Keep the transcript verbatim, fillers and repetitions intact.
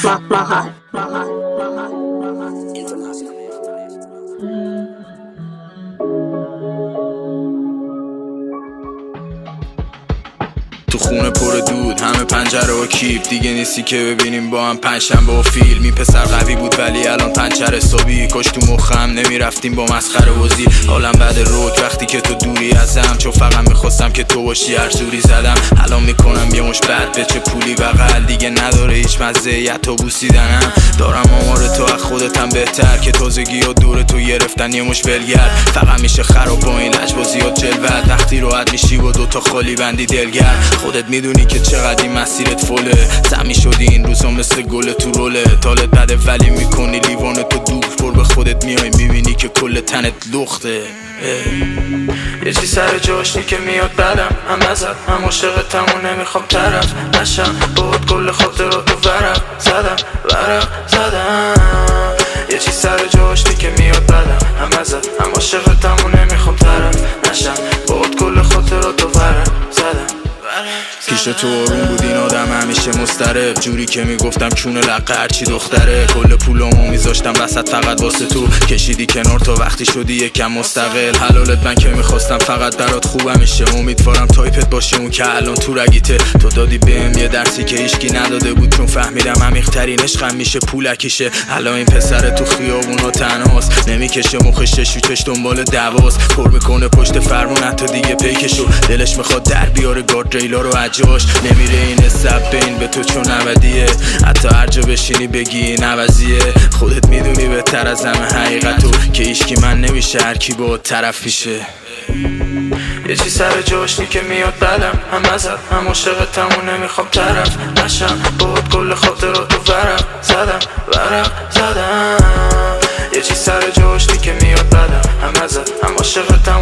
Mahal. تو خونه پر دود همه پنجره و کیپ، دیگه نیستی که ببینیم با هم پنجشنبه و فیلم. این پسر قوی بود ولی الان پنچر صبحی کش تو مخم، نمیرفتیم با مسخره بازی. حالم بعد روک وقتی که تو دوری ازم، چون فقط میخواستم که تو باشی هر جوری زدم. الان میکنم یه مش بعد به چه پولی بغل، دیگه نداره هیچ مزه تو بوسیدنم. دارم آمار تو از خودتم بهتر که تازگی و دور تو گرفتن یه مش ولگرد. فقط میشه خراب با این لجبازی و جلوت، وقتی راحت میشی با دوتا خالی بندی دلگرد. خودت میدونی که چقدر این مسیرت فله، زمی شدی این روزا مثل گل تو روله. تالت بده ولی میکنی لیوان تو دور پر به خودت میای، میبینی که کل تنت لخته. یه چی سر جاشنی که میاد بدم، هم ازت هم عاشقتم و نمیخوام طرف نشم. باید کل خاطراتو ورق زدم ورق زدم. یه چی سر جاشنی که میاد بدم، هم ازت هم عاشقتم و نمیخوام طرف نشم. باید کل خاطراتو ورق زدم. پیش تو آروم بود این آدم همیشه مضطرب، جوری که میگفتم کونه لقه هرچی دختره. کل پولامو میذاشتم وسط فقط واسه تو، کشیدی کنار تا وقتی شدی یکم مستقل. حلالت من که میخواستم فقط برات خوب میشه، امیدوارم تایپت باشه اون که الان تو رگیته. تو دادی بهم یه درسی که هیچکی نداده بود، چون فهمیدم عمیق‌ترین عشقم میشه پولکیشه. الان این پسر تو خیابونا تنهاست، نمیکشه مخش شوچش دنبال دواست. پر میکنه پشت فرمون حتی دیگه پیکشو، دلش میخواد در بیاره گارد ریلا رو عجاش. نمیره این سب بین به تو چون نودیه، حتی هر جا بشینی بگی این عوضیه. خودت میدونی بهتر از همه حقیقتو که هیچکی من نمیشه هر کی با طرف میشه. یه چی سر جاشنی که میاد بدم، هم ازت هم عاشقتم و نمیخوام طرف نشم. باید کل خاطراتو ورق زدم ورق زدم. یه چی سر جاشنی که میاد بدم، هم ازت هم عاشقتم